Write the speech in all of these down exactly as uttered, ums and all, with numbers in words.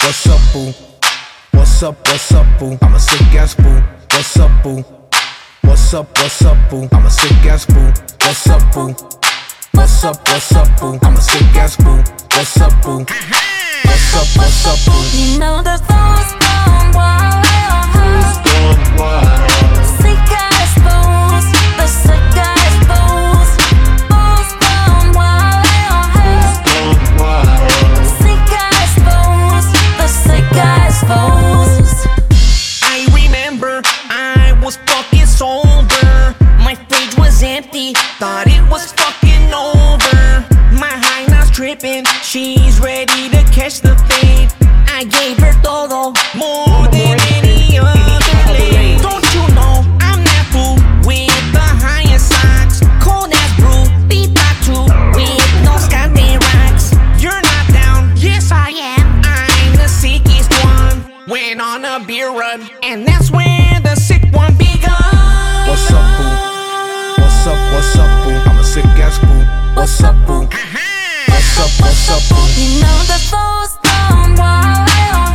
What's up, boo? What's up, what's up, boo? I'm a sick ass boo. What's up, boo? What's up, what's up, boo? I'm a sick ass boo. What's up, boo? What's up, what's up, boo? I'm a sick ass boo. What's up, boo? What's up, what's up, boo? You know the phone's gone wild. Sick ass booze, the sick ass booze. Booze gone wild. Sick ass booze, the sick ass booze. I remember I was fucking sober. My fridge was empty, thought it was fucking over. My high now's tripping, she's ready to catch the fade. I gave her todo, more than any other lady. Don't you know I'm that fool with the highest socks? Cold as brew, beat that too, with no scotty rocks. You're not down, yes I am. I'm the sickest one. Went on a beer run, and that's where the sick one begun. What's up, boo? What's up, what's up, boo? I'm a sick ass boo. What's up, boo? What's up, what's up, boo? You know the phone's gone wild.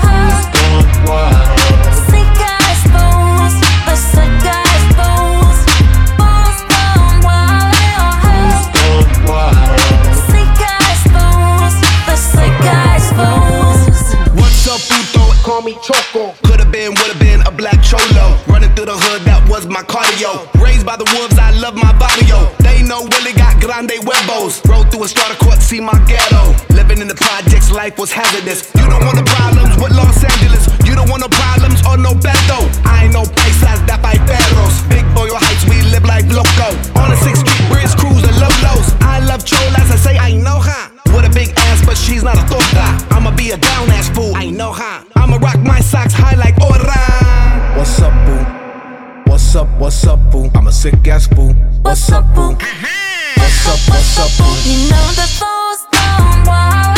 Sick ass booze, the sick ass booze. Booze gone wild. Sick ass booze, the sick ass booze. What's up, puto? Call me Choco. Could've been, would've been a black cholo. Running through the hood, that was my cardio. Raised by the wolves, I love my barrio. They know Willie got grande huevos. Rode through a starter court, see my ghetto. Living in the projects, life was hazardous. You don't want the problems with Los Angeles. You don't want no problems or no bando. I ain't no paisas, that by perros. Big boy heights, we live like loco. On the sixth street bridge, cruise the low lows. I love cholas, I say I know her. With a big ass, but she's not a torta. I'ma be a down ass fool, I know her. I'ma rock my socks high like Ora. What's up, boo? What's up, what's up, boo? I'm a sick ass boo. What's up, boo? What's up, what's up, boo? You know the phone's gone wild.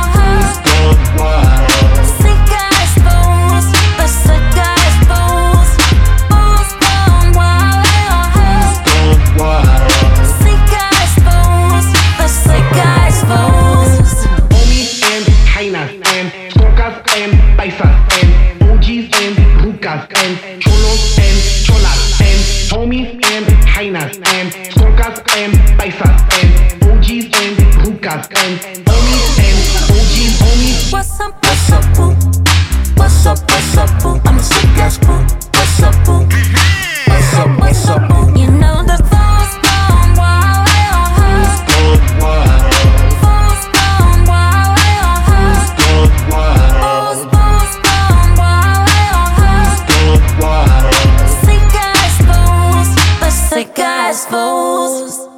Sick ass booze, the sick ass booze. Booze gone wild. Sick ass booze, the sick ass booze. Homies and hyenas and smokers and paisas and O Gs and hookahs and cholos and cholas and homies and hyenas and smokers and paisas and O Gs and hookahs and homies and O Gs, homies. What's up, What's up, boo? What's up, what's up, boo? I'm a sick ass boo. What's up, boo? What's up, what's up, boo? you know the phone's gone wild. Phone's gone wild. Booze, booze gone wild. Sick ass booze, the sick ass booze.